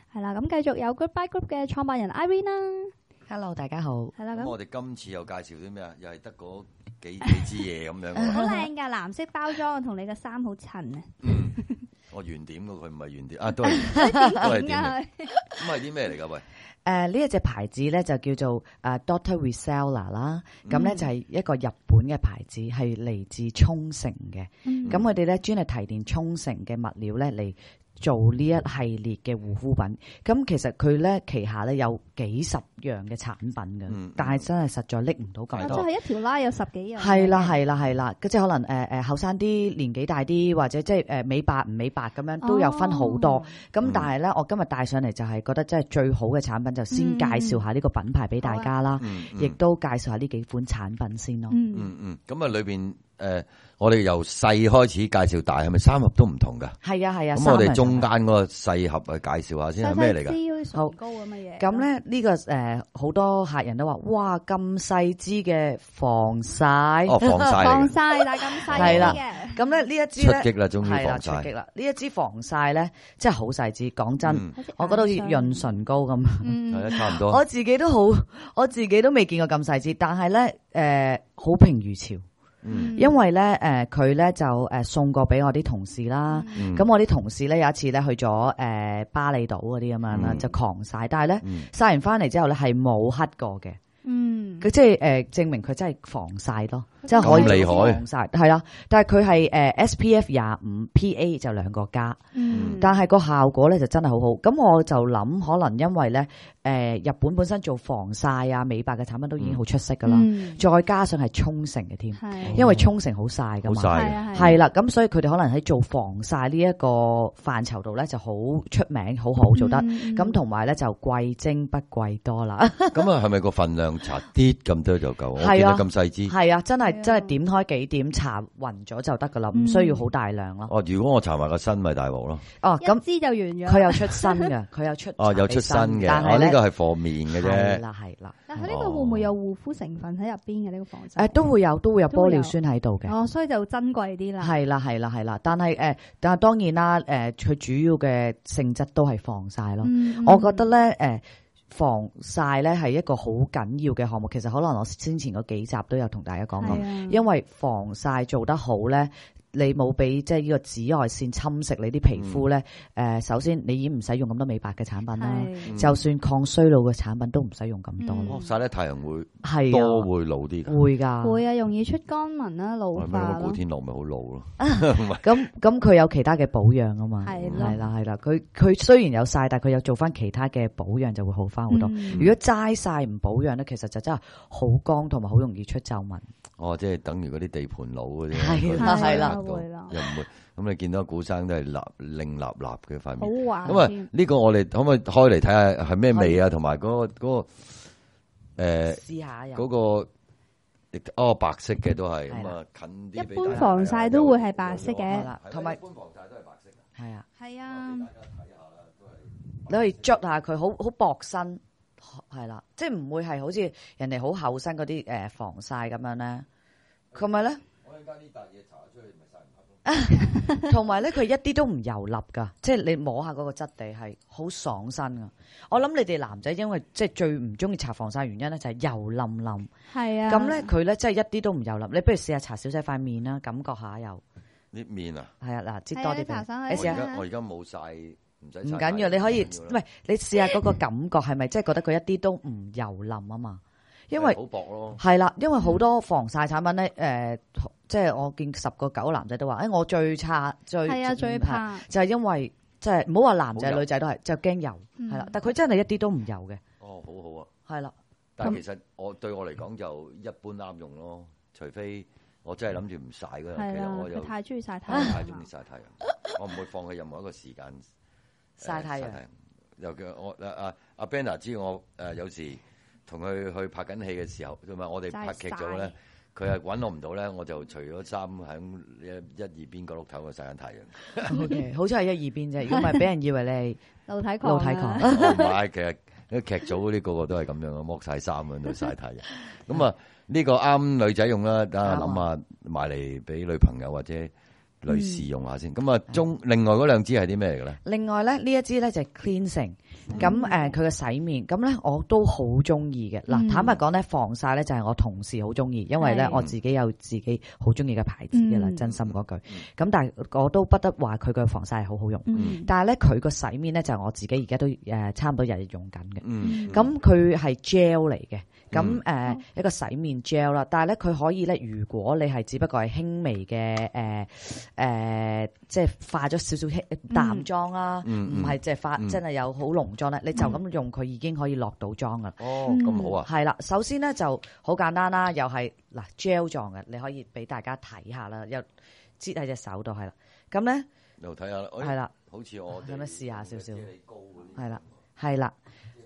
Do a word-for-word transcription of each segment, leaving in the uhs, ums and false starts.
係啦，咁繼續有 Goodbye Group 嘅創辦人 Irene 啦。 Hello， 大家好。 係啦，咁我哋今次又介紹啲咩啊？又係得嗰幾幾支嘢咁樣。 好靚㗎，藍色包裝，同你嘅衫好襯啊。 嗯，我圓點嘅佢唔係圓點啊，都係都係點嚟？咁係啲咩嚟㗎？喂， 誒呢一隻牌子咧就叫做誒 Doctor Reseller 啦，咁咧就係一個日本嘅牌子，係嚟自沖繩嘅。咁佢哋咧專係提煉沖繩嘅物料咧嚟做呢一系列嘅護膚品，咁其實佢咧旗下咧有幾十樣嘅產品嘅， 嗯、 但係真係實在拎唔到咁多。 即係一條拉有十幾樣。 係啦係啦係啦，即係可能誒誒後生啲年紀大啲，或者即係誒美白唔美白咁樣都有分好多。咁、哦、但係咧，我今日帶上嚟就係覺得真係最好嘅產品，就先介紹下呢個品牌俾大家啦，亦、嗯、都介紹下呢幾款產品先咯。 嗯嗯嗯，咁啊裏邊。誒、呃，我哋由細開始介紹大，係咪三盒都唔同噶？ 係啊係啊。 咁我哋中間嗰個細盒去介紹下先，係咩嚟噶？ 好高咁嘅嘢。咁咧呢個誒好、呃、多客人都話，哇咁細支嘅防曬， 哦防曬， 防曬但係咁細係啦。咁咧呢一支咧出擊啦，終於防曬。 出擊啦！呢一支防曬咧，真係好細支。講真、嗯，我覺得好似潤唇膏咁。 嗯，係啊，差唔多。 我自己都好，我自己都未見過咁細支，但係咧誒好評如潮。嗯、因為咧，誒、呃，佢咧就誒送過俾我啲同事啦。咁、嗯、我啲同事咧有一次咧去咗誒、呃、巴厘島嗰啲咁樣啦，嗯、就狂曬，但係咧曬完翻嚟之後咧係冇黑過嘅。嗯，佢即係誒、呃、證明佢真係防曬咯，即係可以防曬係啦。但係佢係誒 S P F 廿五 P A 就兩個加，嗯，但係個效果咧就真係好好。咁我就諗可能因為咧誒、呃、日本本身做防曬啊美白嘅產品都已經好出色噶啦、嗯，再加上係沖繩嘅添，因為沖繩好曬噶嘛，係啦，咁所以佢哋可能喺做防曬呢一個範疇度咧就好出名，好好做得。咁同埋咧就貴精不貴多啦。 咁啊係咪個份量？搽啲咁多就夠，我見得咁細支。 係啊，真係真係點開幾點搽勻咗就得噶啦，唔、嗯、需要好大量咯。 哦，如果我搽埋個身咪大鑊咯。 哦，咁支就完咗。佢有出身嘅，佢有出。 哦，有出身嘅，但係呢、哦這個係貨面嘅啫。 係啦，係啦。 但係呢個會唔會有護膚成分喺入邊嘅呢個防曬？誒、 呃，都會有，都會有玻尿酸喺度嘅。 哦，所以就珍貴啲啦。係啦，係啦，係啦。但係誒、呃，但係當然啦，誒、呃，佢主要嘅性質都係防曬咯、嗯。我覺得咧，誒、呃。防曬咧係一個好緊要嘅項目，其實可能我先前嗰幾集都有同大家講過，因為防曬做得好咧。你冇俾即係呢個紫外線侵蝕你啲皮膚咧，誒、嗯呃，首先你已經唔使用咁多美白嘅產品啦，就算抗衰老嘅產品都唔使用咁多咯。 曬、嗯、得太陽會係多會老啲㗎， 會㗎， 會啊，容易出乾紋啦，老化咯。 古天樂咪好老咯， 咁咁佢有其他嘅保養啊嘛，係啦係啦，佢佢雖然有曬，但係佢有做翻其他嘅保養就會好翻好多。嗯、如果齋曬唔保養咧，其實就真係好乾同埋好容易出皺紋。 哦，即係等於嗰啲地盤佬嗰啲， 係啦係啦。 又唔會咁，你見到古生都係立令立立嘅塊面。 好滑。 咁啊，呢個我哋可唔可以開嚟睇下係咩味啊？同埋嗰個嗰、嗰個誒， 試下嗰、 嗰個哦白色嘅都係咁啊，近啲。 一般防曬都會係白色嘅， 同埋一般防曬都係白色嘅。 係啊， 係啊。 大家睇下啦，都係你可以捽下佢，好好薄身，係啦，即係唔會係好似人哋好厚身嗰啲誒防曬咁樣咧。佢咪咧？ 我而家呢笪嘢搽出去咪曬唔黑咯。 同埋咧，佢一啲都唔油膩噶，即係你摸下嗰個質地係好爽身噶。我諗你哋男仔因為即係最唔中意搽防曬原因咧，就係油冧冧。係啊。咁咧佢咧真係一啲都唔油膩。你不如試下搽小細塊面啦，感覺下又。 啲面啊？ 係啊，嗱，擠多啲俾你。 我而家我而家冇曬，唔使。唔緊要，你可以，唔係你試下嗰個感覺係咪即係覺得佢一啲都唔油冧啊嘛？因為好薄咯， 係啦，因為好多防曬產品咧，誒、呃，即係我見十個九個男仔都話，誒、哎，我最差最係啊最怕，就係、是、因為即係唔好話男仔女仔都係，就驚油，係、嗯、啦，但佢真係一啲都唔油嘅。 哦，好好啊， 係啦， 但係其實我對我嚟講就一般啱用咯，除非我真係諗住唔曬嗰樣，其實我又太中意曬太陽， 太中意曬太陽，我唔會放棄任何一個時間曬太陽。 尤其我阿阿阿 Benna 知我誒、呃、有時。同佢去拍緊戲嘅時候，同埋我哋拍劇組咧，佢係揾我唔到咧，我就除咗衫喺一一二邊角落頭個曬緊太陽。 O K， 好彩係一二邊啫，如果唔係俾人以為你係露體狂。露體狂。 唔係，其實啲劇組嗰啲個個都係咁樣，剝晒衫喺度曬太陽。咁啊，呢個啱女仔用啦，等下諗下買嚟俾女朋友或者女士用下先。咁啊，中另外嗰兩支係啲咩嚟嘅咧？ 另外咧呢一支咧就係 cleansing。咁誒佢嘅洗面，咁咧我都好中意嘅。嗱、嗯，坦白講咧，防曬咧就係我同事好中意，因為咧我自己有自己好中意嘅牌子嘅啦，嗯、真心嗰句。咁、嗯、但係我都不得話佢嘅防曬係好好用。嗯、但係咧佢個洗面咧就係我自己而家都誒差唔多日日用緊嘅。咁佢係 gel 嚟嘅。咁誒、嗯呃、一個洗面 gel 啦，但係咧佢可以咧，如果你係只不過係輕微嘅誒誒，即係化咗少少淡妝啦，唔係即係化、嗯、真係有好濃妝咧，你就咁用佢已經可以落到妝噶。 哦，咁好啊！ 係啦，首先咧就好簡單啦，又係嗱 gel 狀嘅，你可以俾大家睇下啦，又擠喺隻手度係啦。咁咧又睇下啦，係啦，好似我有咩試下少少？係啦，係啦。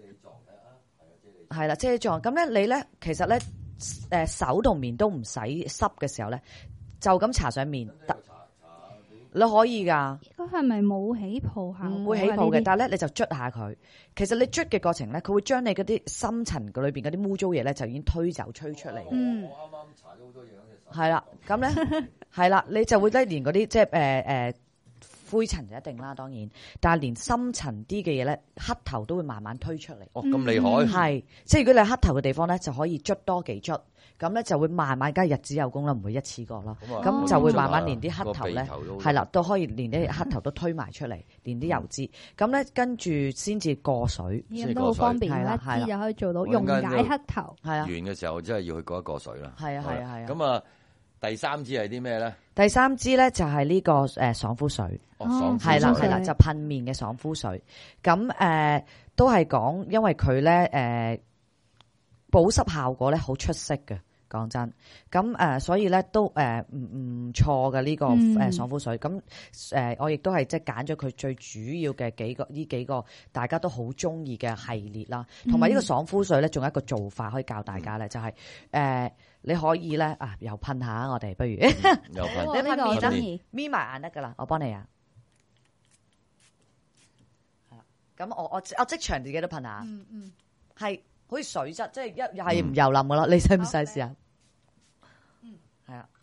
係啦，遮狀咁咧，你咧其實咧，誒手同面都唔使濕嘅時候咧，就咁搽上面得，你可以噶。 佢係咪冇起泡效？ 唔會起泡嘅，但係咧你就捽下佢。其實你捽嘅過程咧，佢會將你嗰啲深層裏邊嗰啲污糟嘢咧，就已經推走、吹出嚟。 嗯， 我啱啱搽咗好多嘢嘅。 係啦，咁咧係啦，你就會咧連嗰啲即係誒誒灰塵就一定啦，當然，但係連深層啲嘅嘢咧，黑頭都會慢慢推出嚟。 哦，咁厲害！ 係，即係如果你係黑頭嘅地方咧，就可以捽多幾捽，咁咧就會慢慢加日子有功啦，唔會一次過咯。咁、哦、就會慢慢連啲黑頭咧，係啦，都可以連啲黑頭都推埋出嚟，連啲油脂。咁咧跟住先至過水， 咁都好方便啦，一支就可以做到溶解黑頭。 係啊， 完嘅時候真係要去過一過水啦。 係啊，係啊，係啊。 咁啊，第三支係啲咩咧？ 第三支咧就係呢個誒爽膚水。 哦，爽膚水係啦係啦，就噴面嘅爽膚水。咁誒、呃、都係講，因為佢咧誒保濕效果咧好出色嘅。講真，咁誒、呃，所以咧都誒唔唔錯嘅呢個誒爽膚水。咁誒、嗯呃，我亦都係即係揀咗佢最主要嘅幾個呢幾個大家都好中意嘅系列啦。同埋呢個爽膚水咧，仲有一個做法可以教大家咧，就係、是、誒、呃、你可以咧啊，又噴下我哋不如， 又噴， 你噴面啦， 眯埋眼得噶啦，我幫你啊。係啦，咁我我我即場自己都噴下， 嗯嗯， 係好似水質，即係一又係唔油淋噶啦，你使唔使試下？係啊，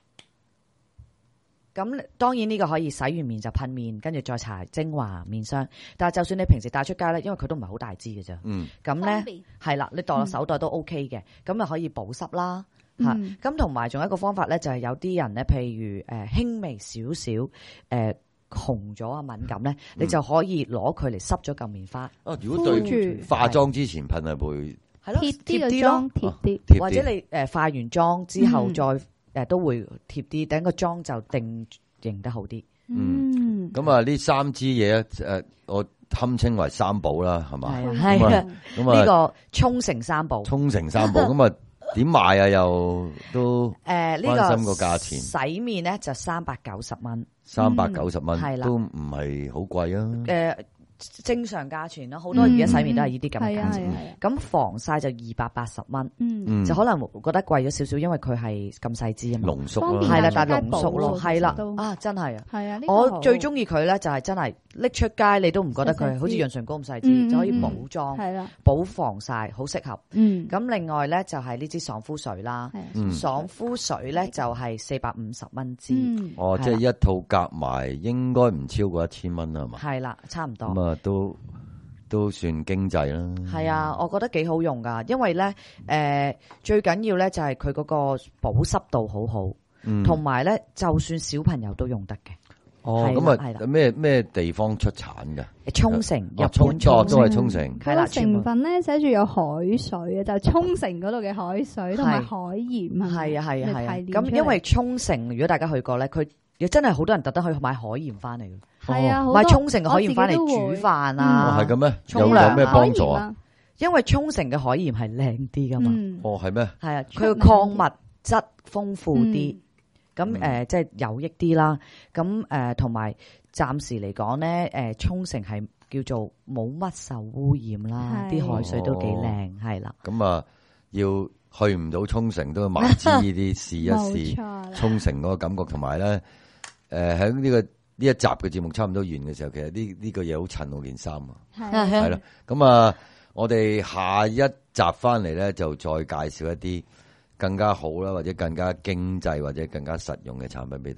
咁當然呢個可以洗完面就噴面，跟住再搽精華面霜。但係就算你平時帶出街咧，因為佢都唔係好大支嘅啫。嗯，咁咧係啦，你袋落手袋都 OK 嘅，咁咪可以保濕啦。吓、嗯，咁同埋仲有一個方法咧，就係有啲人咧，譬如誒輕、呃、微少少誒紅咗啊敏感咧，嗯、你就可以攞佢嚟濕咗嚿棉花。 哦、啊，如果對化妝之前噴係會係咯，貼啲咯，貼啲、 啊，或者你誒化完妝之後再。嗯誒，都會貼啲，等個妝就定型得好啲。 嗯，咁啊，呢三支嘢誒，我堪稱為三寶啦，係嘛？ 係啊，咁啊，呢個沖繩三寶， 沖繩三寶，咁啊，點賣啊？又都誒，呢關心個價錢。 洗面咧就三百九十蚊， 三百九十蚊， 係啦， 都唔係好貴啊。 誒。正常價錢啦，好多而家洗面都係呢啲咁嘅價錢。咁、嗯、防曬就二百八十蚊，嗯，就可能覺得貴咗少少，因為佢係咁細支啊嘛， 濃縮咯， 係啦，但係濃縮咯，係啦，啊，真係啊， 係啊， 我最中意佢咧就係真係拎出街你都唔覺得佢好似潤唇膏咁細支，嗯、就可以補妝，係啦、嗯，補防曬，好適合。嗯，咁另外咧就係呢支爽膚水啦，嗯、爽膚水咧就係四百五十蚊支， 嗯、哦，即係一套夾埋應該唔超過一千蚊啊嘛， 係啦，差唔多。 都都算經濟啦。 係啊，我覺得幾好用噶，因為咧，誒、呃，最緊要咧就係佢嗰個保濕度好好，同埋咧，就算小朋友都用得嘅。 哦，咁啊，咩咩地方出產噶？ 沖繩，日本沖繩都係沖繩。 係啦，成分咧寫住有海水啊，就係沖繩嗰度嘅海水同埋海鹽啊。 係啊，係啊，係啊。咁因為沖繩，如果大家去過咧，佢亦真係好多人特登去買海鹽翻嚟嘅。 係啊， 買沖繩嘅海鹽翻嚟煮飯啊， 係咁咩？ 沖涼有咩幫助啊？ 因為沖繩嘅海鹽係靚啲噶嘛。 哦，係咩？ 係啊，佢嘅礦物質豐富啲，咁誒即係有益啲啦。咁誒同埋暫時嚟講咧，誒沖繩係叫做冇乜受污染啦，啲海水都幾靚，係啦。 咁啊，要去唔到沖繩都要買支呢啲試一試沖繩嗰個感覺，同埋咧誒喺呢個。呢一集嘅節目差唔多完嘅時候，其實呢呢個嘢好襯我件衫啊，係啦，咁啊，我哋下一集翻嚟咧就再介紹一啲更加好啦，或者更加經濟或者更加實用嘅產品俾大家。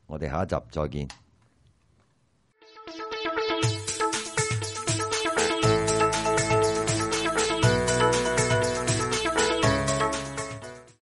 我哋下一集再見。